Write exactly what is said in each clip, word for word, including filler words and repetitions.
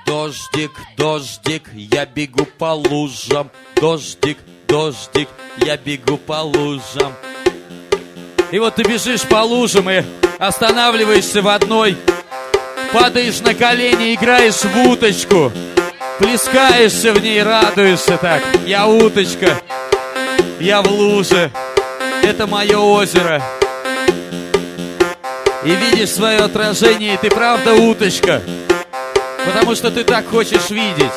Дождик, дождик, я бегу по лужам. Дождик, дождик, я бегу по лужам. И вот ты бежишь по лужам и останавливаешься в одной, падаешь на колени, играешь в уточку, плескаешься в ней, радуешься так. Я уточка, я в луже, это мое озеро. И видишь свое отражение, и ты правда уточка, потому что ты так хочешь видеть.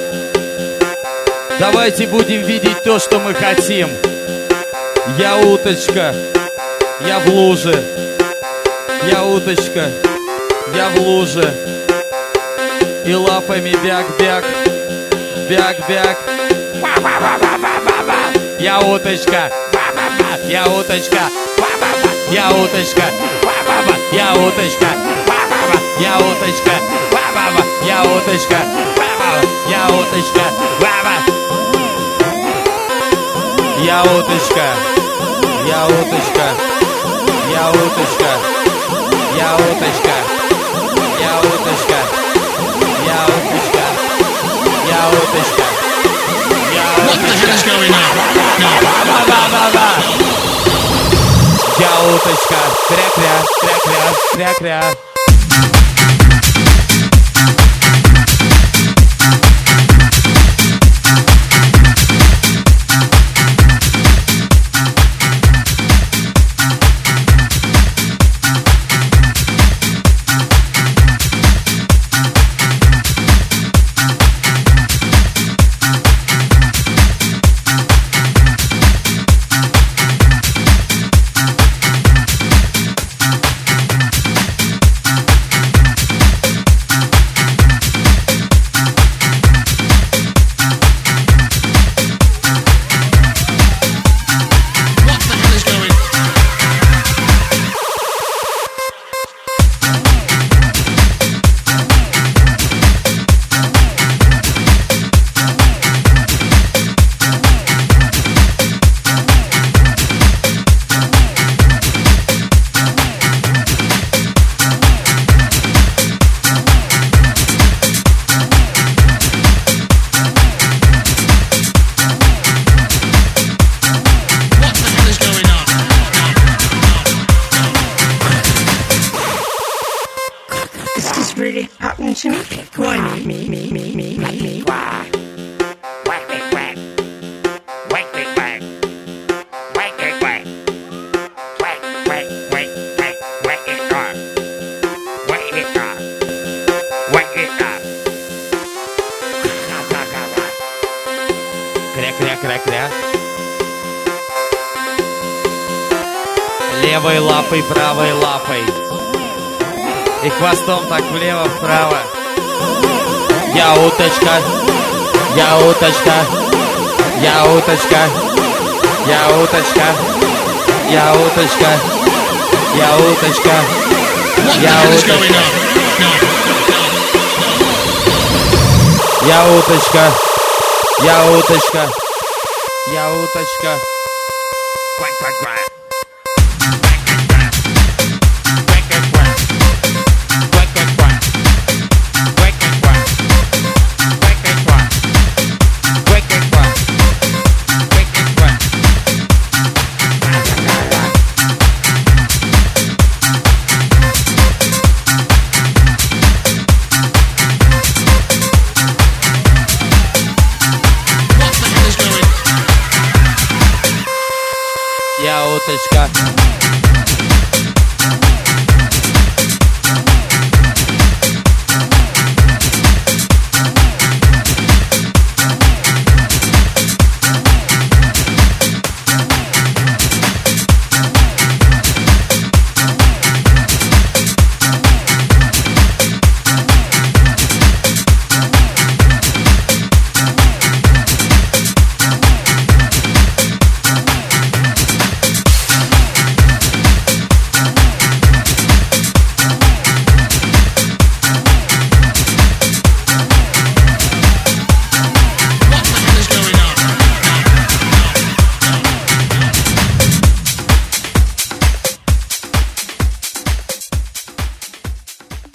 Давайте будем видеть то, что мы хотим. Я уточка, я в луже. Я уточка, я в луже. И лапами бяк-бяк, бяк-бяк. Я уточка, я уточка, я уточка, я уточка, я уточка, я уточка, я уточка, я уточка, я уточка, я уточка, я уточка, я уточка, я уточка, я уточка. What the hell is going on? Я уточка, кря-кря, кря-кря, кря-кря. Really happening to me? Why me, me, me, me, me, me, me, why? Whack it, whack. Whack it, whack. Whack it, whack. Whack, whack, whack, whack, whack it up. Whack it up. Whack it up. Кря-кря-кря-кря. Левой лапой, правой лапой. И хвостом так влево-вправо. Я уточка, я уточка, я уточка, я уточка, я уточка, я уточка, я уточка, я уточка, я уточка, я уточка. Квак-квак-квак. Я уточка.